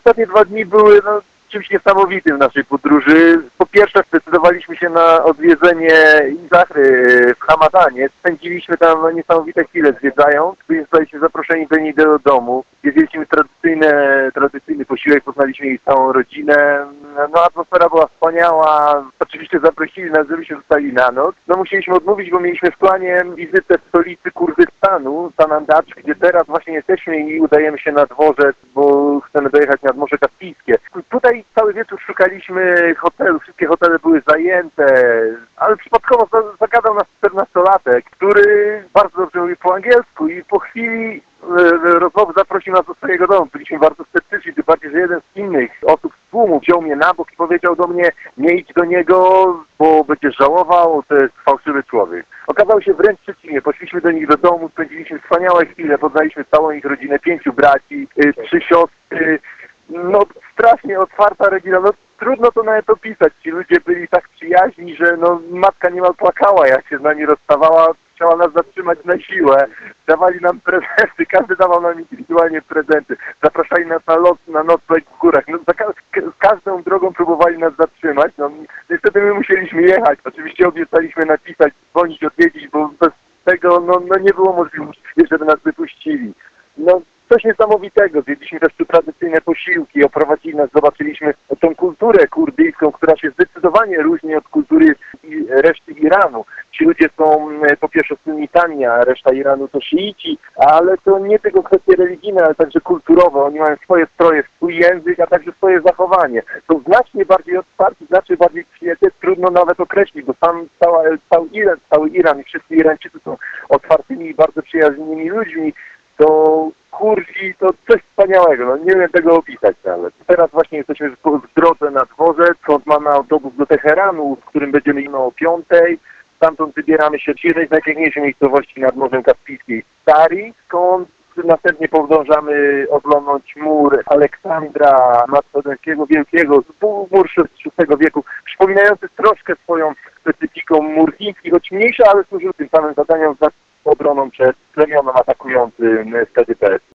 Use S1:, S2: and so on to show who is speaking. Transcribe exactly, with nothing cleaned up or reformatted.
S1: ostatnie dwa dni były no, czymś niesamowitym w naszej podróży. Po pierwsze zdecydowaliśmy się na odwiedzenie Zahry w Hamadanie. Spędziliśmy tam no, niesamowite chwile zwiedzając. Zostaliśmy zaproszeni do niej do domu. Zjedliśmy tradycyjne, tradycyjny posiłek, poznaliśmy jej całą rodzinę. No atmosfera była wspaniała. Oczywiście zaprosili nas, żebyśmy zostali na noc. No musieliśmy odmówić, bo mieliśmy w planie wizytę w stolicy Kurdystanu, Sanandacz, gdzie teraz właśnie jesteśmy i udajemy się na dworzec, bo chcemy dojechać nad Morze Kaspijskie. Tutaj cały wieczór szukaliśmy hotelu, wszystkie hotele były zajęte, ale przypadkowo zagadał nas czternastolatek, który bardzo dobrze mówi po angielsku i po chwili rozmowy zaprosił nas do swojego domu. Byliśmy bardzo sceptyczni, tym bardziej, że jeden z innych osób z tłumu wziął mnie na bok i powiedział do mnie: nie idź do niego, bo będziesz żałował, to jest fałszywy człowiek. Okazało się wręcz przeciwnie. Poszliśmy do nich do domu, spędziliśmy wspaniałe chwile, poznaliśmy całą ich rodzinę, pięciu braci, trzy siostry. No strasznie otwarta rodzina, no trudno to nawet opisać. Ci ludzie byli tak przyjaźni, że no matka niemal płakała, jak się z nami rozstawała, chciała nas zatrzymać na siłę. Dawali nam prezenty, każdy dawał nam indywidualnie prezenty. Zapraszali nas na, lot, na nocleg w górach. No, za ka każdą drogą próbowali nas zatrzymać. No niestety my musieliśmy jechać. Oczywiście obiecaliśmy napisać, dzwonić, odwiedzić, bo bez tego no, no nie było możliwości, żeby nas wypuścili. No coś niesamowitego. Zjedliśmy też tu tradycyjne posiłki, oprowadzili nas, zobaczyliśmy tą kulturę kurdyjską, która się zdecydowanie różni od kultury reszty Iranu. Ci ludzie są po pierwsze sunnitami, a reszta Iranu to szyici, ale to nie tylko kwestie religijne, ale także kulturowe. Oni mają swoje stroje, swój język, a także swoje zachowanie. Są znacznie bardziej otwarci, znacznie bardziej przyjacielscy, trudno nawet określić, bo sam cała, cały Iran, cały Iran i wszyscy Irańczycy są otwartymi i bardzo przyjaznymi ludźmi. To Kurdzi to coś wspaniałego, no nie wiem tego opisać nawet. Teraz właśnie jesteśmy w drodze na dworzec, skąd mamy autobus do Teheranu, w którym będziemy jechać o piątej. Stamtąd wybieramy się do jednej z najpiękniejszych miejscowości nad Morzem Kaspijskim, Stari, skąd następnie podążamy oglądać mur Aleksandra Macedonskiego Wielkiego, mur szóstego wieku, przypominający troszkę swoją specyfiką mur chiński, choć mniejszy, ale służył tym samym zadaniom za obroną przed plemionom atakującym